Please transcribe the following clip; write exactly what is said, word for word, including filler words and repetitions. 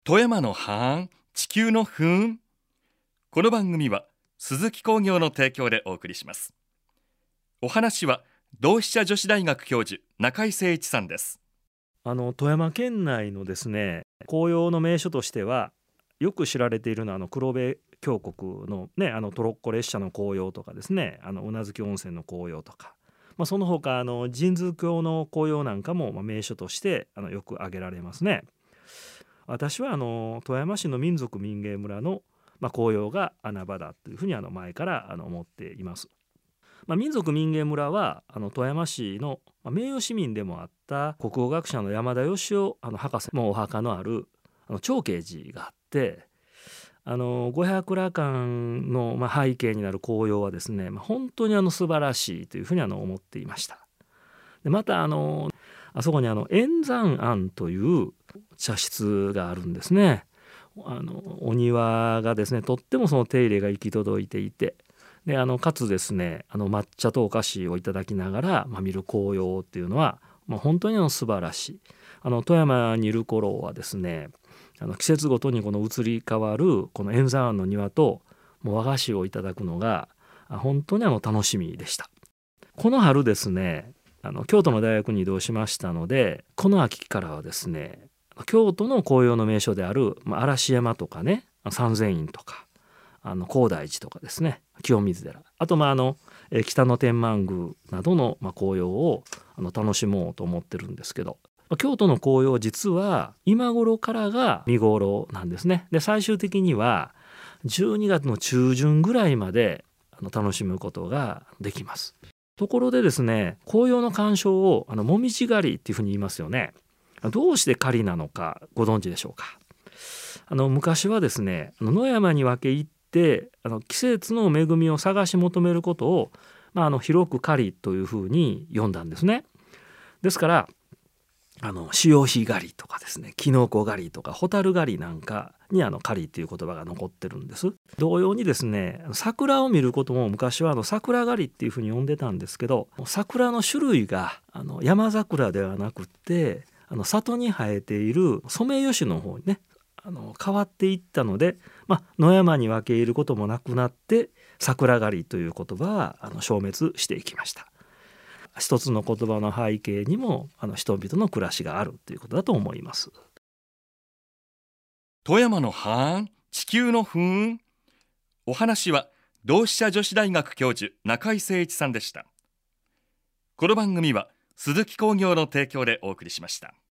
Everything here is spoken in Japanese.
富山のハーン、地球のふーん。この番組は鈴木工業の提供でお送りします。お話は同志社女子大学教授中井誠一さんです。 あの富山県内のですね、紅葉の名所としてはよく知られているのはあの黒部峡谷のね、あのトロッコ列車の紅葉とかですね、あの宇奈月温泉の紅葉とか、まあ、その他あの神通峡の紅葉なんかもまあ名所としてあのよく挙げられますね。私はあの富山市の民族民芸村のまあ紅葉が穴場だというふうにあの前からあの思っています。まあ、民族民芸村はあの富山市のまあ名誉市民でもあった国語学者の山田義雄あの博士もお墓のあるあの長慶寺があって、あの五百羅漢のまあ背景になる紅葉はですね、まあ、本当にあの素晴らしいというふうにあの思っていました。でまたあのあそこにあの円山庵という茶室があるんですね。あのお庭がですねとってもその手入れが行き届いていて、であのかつですねあの抹茶とお菓子をいただきながら、まあ、見る紅葉っていうのは、まあ、本当にあの素晴らしい。あの富山にいる頃はですね、あの季節ごとにこの移り変わるこの円山庵の庭ともう和菓子をいただくのがあ本当にあの楽しみでした。この春ですね、あの京都の大学に移動しましたので、この秋からはですね京都の紅葉の名所である、まあ、嵐山とかね三千院とかあの高台寺とかですね清水寺、あとまああのえ北野天満宮などの、まあ、紅葉をあの楽しもうと思ってるんですけど、まあ京都の紅葉実は今頃からが見頃なんですね。で最終的にはじゅうにがつの中旬ぐらいまであの楽しむことができます。ところでですね、紅葉の鑑賞をあのもみじ狩りっていうふうに言いますよね。どうして狩りなのかご存知でしょうか。あの昔はですね野山に分け入ってあの季節の恵みを探し求めることを、まあ、あの広く狩りというふうに呼んだんですね。ですからあの潮干狩りとかですねキノコ狩りとかホタル狩りなんかにあの狩りという言葉が残ってるんです。同様にですね桜を見ることも昔はあの桜狩りっていうふうに呼んでたんですけど、桜の種類があの山桜ではなくってあの里に生えているソメイヨシノの方にねあの変わっていったので、まあ、野山に分け入ることもなくなって桜狩りという言葉はあの消滅していきました。一つの言葉の背景にもあの人々の暮らしがあるということだと思います。 富山のハーン、地球のふーん。お話は同志社女子大学教授中井誠一さんでした。この番組は鈴木工業の提供でお送りしました。